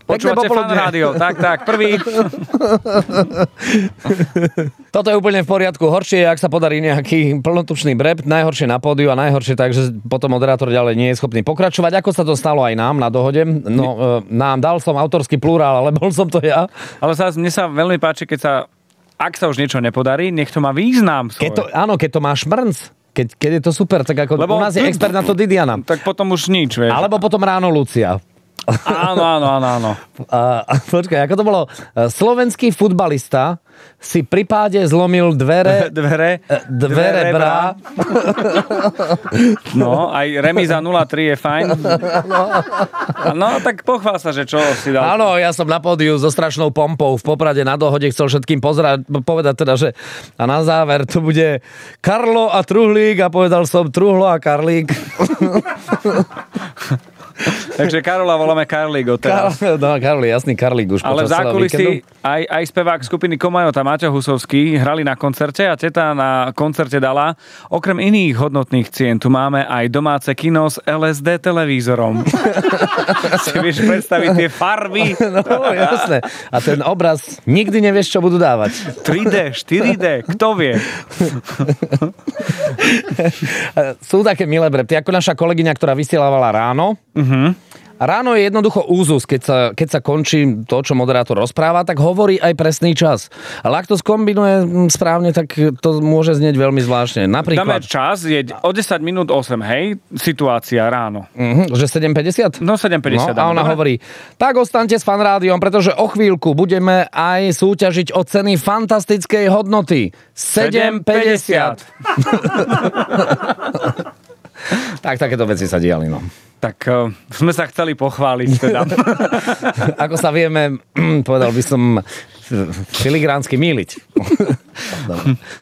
Počúvate Fan Rádio, tak, prvý. Toto je úplne v poriadku. Horšie je, ak sa podarí nejaký plnotučný brep, najhoršie na pódiu a najhoršie tak, že potom moderátor ďalej nie je schopný pokračovať. Ako sa to stalo aj nám na dohode? No, dal som autorský plurál, ale bol som to ja. Ale mne sa veľmi páči, ak sa už niečo nepodarí, nech to má význam svoj. Keď to má šmrnc. Keď je to super, tak ako u nás je expert na to Didiana. Tak potom už nič, vieš. Alebo potom ráno Lucia. Áno. Počkaj, ako to bolo? Slovenský futbalista si pri páde zlomil dvere brá. No, aj remíza 0-3 je fajn. No, tak pochvál sa, že čo si dal. Áno, ja som na pódiu so strašnou pompou v Poprade na dohode chcel všetkým povedať teda, že a na záver to bude Karlo a Truhlík a povedal som Truhlo a Karlík. Takže Karola voláme Karlík odteraz. Karli, jasný Karlík už. Ale v zákulisí aj spevák skupiny Komajota Maťo Husovský hrali na koncerte a teta na koncerte dala okrem iných hodnotných cien. Tu máme aj domáce kino s LSD televízorom. Si vieš predstaviť tie farby? No, jasné. A ten obraz nikdy nevieš, čo budú dávať. 3D, 4D, kto vie? Sú také milé brepty, ako naša kolegyňa, ktorá vysielávala ráno. A ráno je jednoducho úzus, keď sa končí to, čo moderátor rozpráva, tak hovorí aj presný čas. Ale ak to skombinuje správne, tak to môže znieť veľmi zvláštne. Napríklad... Dáme čas, je o 10 minút 8, hej? Situácia ráno. Že 7.50? No 7.50. No, a ona hovorí, tak ostaňte s Fan Rádiom, pretože o chvíľku budeme aj súťažiť o ceny fantastickej hodnoty. 7.50. Tak, takéto veci sa diali, no. Tak sme sa chceli pochváliť teda. Ako sa vieme, povedal by som, filigránsky míliť.